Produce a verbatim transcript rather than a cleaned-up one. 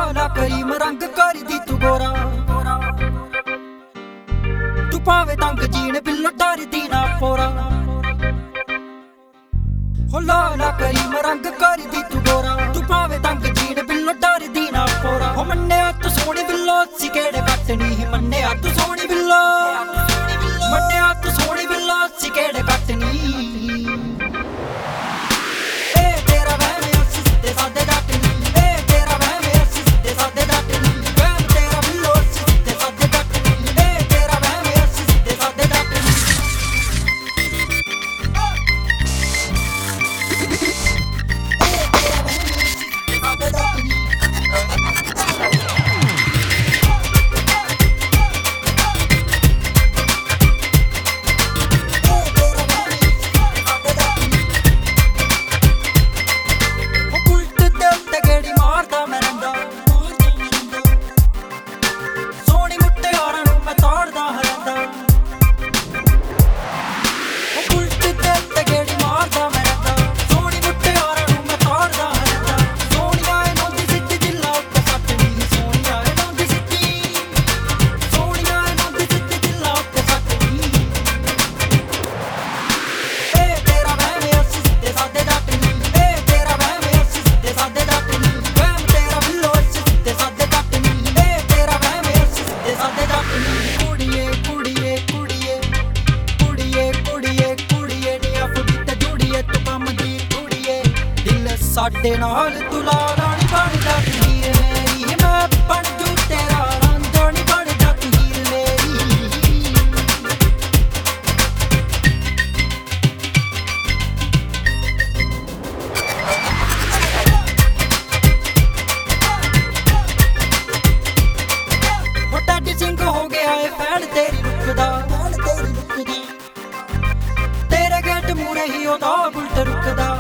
ਲਾਲਾ cream ਰੰਗ ਕਰਦੀ ਤੂੰ ਗੋਰਾ ਤੂੰ ਭਾਵੇਂ ਤੰਗ ਜੀਣ ਬਿੱਲੋ ਡਰਦੀ ਨਾ ਪੋਰਾ ਹੋ ਲਾਲਾ ਕਰੀਮ ਰੰਗ ਕਰਦੀ ਤੂੰ ਗੋਰਾ ਤੂੰ ਭਾਵੇਂ ਤੰਗ ਜੀਣ ਬਿੱਲੋ ਡਰਦੀ ਨਾ ਪੋਰਾ ਹੋ ਮੰਨਿਆ ਤੂੰ ਸੋਹਣੀ ਬਿੱਲੋ ਸੀ ਕਿਹੜੇ ਕੱਟਣੀ ਮੰਨਿਆ ਤੂੰ ਸੋਹਣੀ ਬਿੱਲੋ ਮੰਨਿਆ ਤੂੰ ਸੋਹਣੀ ਬਿੱਲੋ ਸੀ ਕਿਹੜੇ ਕੱਟਣੀ ਸਾਡੇ ਨਾਲ ਤੂੰ ਲਾਲਾ ਨੀ ਬਣ ਜਾ ਹੀਰ ਮੇਰੀ ਮੈਂ ਬਣ ਜੂ ਤੇਰਾ ਰਾਂਝਾ ਨੀ ਬਣ ਜਾ ਹੀਰ ਮੇਰੀ ਹੋ ਡੈਡੀ ਸਿੰਘ ਹੋ ਗਿਆ ਏ ਫੈਨ ਤੇਰੀ ਰੁੱਖ ਦਾ ਤੇਰੇ ਗੇਟ ਮੂਰੇ ਹੀ ਉਹਦਾ ਬੁਲਟ ਰੁਕਦਾ